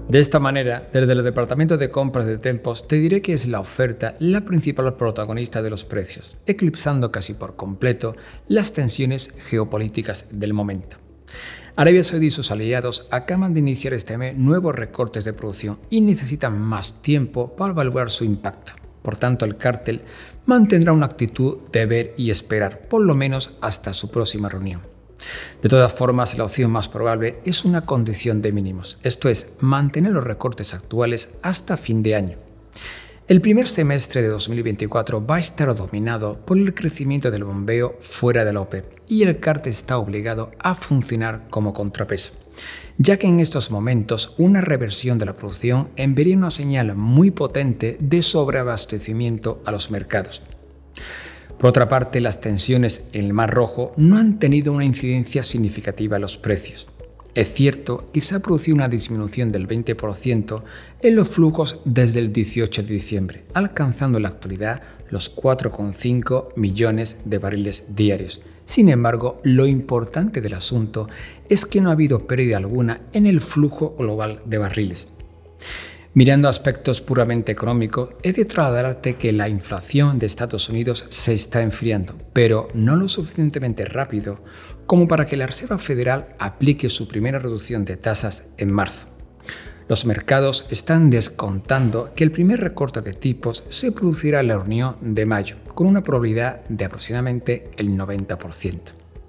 De esta manera, desde el departamento de compras de Tempos te diré que es la oferta la principal protagonista de los precios, eclipsando casi por completo las tensiones geopolíticas del momento. Arabia Saudí y sus aliados acaban de iniciar este mes nuevos recortes de producción y necesitan más tiempo para evaluar su impacto. Por tanto, el cártel mantendrá una actitud de ver y esperar, por lo menos hasta su próxima reunión. De todas formas, la opción más probable es una condición de mínimos, esto es, mantener los recortes actuales hasta fin de año. El primer semestre de 2024 va a estar dominado por el crecimiento del bombeo fuera de la OPEP y el cártel está obligado a funcionar como contrapeso, ya que en estos momentos una reversión de la producción enviaría una señal muy potente de sobreabastecimiento a los mercados. Por otra parte, las tensiones en el Mar Rojo no han tenido una incidencia significativa en los precios. Es cierto que se ha producido una disminución del 20% en los flujos desde el 18 de diciembre, alcanzando en la actualidad los 4,5 millones de barriles diarios. Sin embargo, lo importante del asunto es que no ha habido pérdida alguna en el flujo global de barriles. Mirando aspectos puramente económicos, he de trasladarte que la inflación de Estados Unidos se está enfriando, pero no lo suficientemente rápido como para que la Reserva Federal aplique su primera reducción de tasas en marzo. Los mercados están descontando que el primer recorte de tipos se producirá en la reunión de mayo, con una probabilidad de aproximadamente el 90%.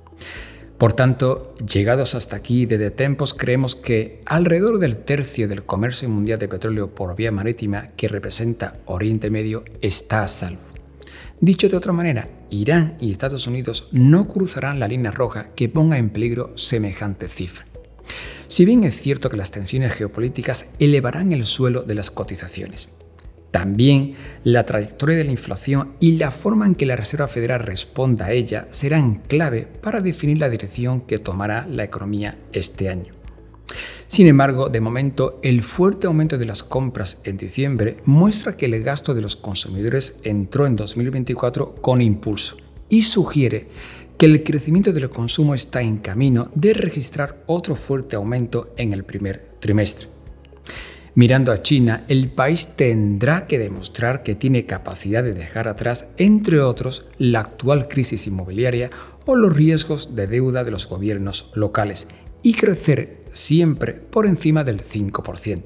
Por tanto, llegados hasta aquí desde Tempos, creemos que alrededor del tercio del comercio mundial de petróleo por vía marítima que representa Oriente Medio está a salvo. Dicho de otra manera, Irán y Estados Unidos no cruzarán la línea roja que ponga en peligro semejante cifra. Si bien es cierto que las tensiones geopolíticas elevarán el suelo de las cotizaciones, también la trayectoria de la inflación y la forma en que la Reserva Federal responda a ella serán clave para definir la dirección que tomará la economía este año. Sin embargo, de momento, el fuerte aumento de las compras en diciembre muestra que el gasto de los consumidores entró en 2024 con impulso y sugiere que el crecimiento del consumo está en camino de registrar otro fuerte aumento en el primer trimestre. Mirando a China, el país tendrá que demostrar que tiene capacidad de dejar atrás, entre otros, la actual crisis inmobiliaria o los riesgos de deuda de los gobiernos locales y crecer siempre por encima del 5%.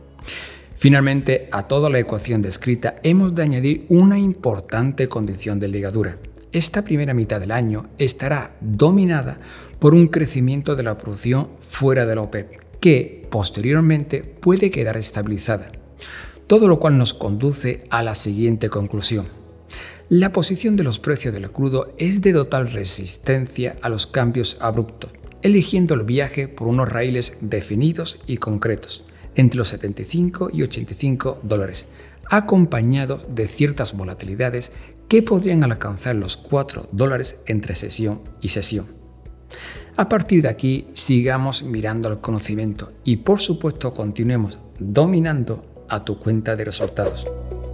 Finalmente, a toda la ecuación descrita hemos de añadir una importante condición de ligadura. Esta primera mitad del año estará dominada por un crecimiento de la producción fuera de la OPEP, que posteriormente puede quedar estabilizada, todo lo cual nos conduce a la siguiente conclusión. La posición de los precios del crudo es de total resistencia a los cambios abruptos, eligiendo el viaje por unos raíles definidos y concretos, entre los 75 y 85 dólares, acompañados de ciertas volatilidades que podrían alcanzar los 4 dólares entre sesión y sesión. A partir de aquí, sigamos mirando al conocimiento y, por supuesto, continuemos dominando a tu cuenta de resultados.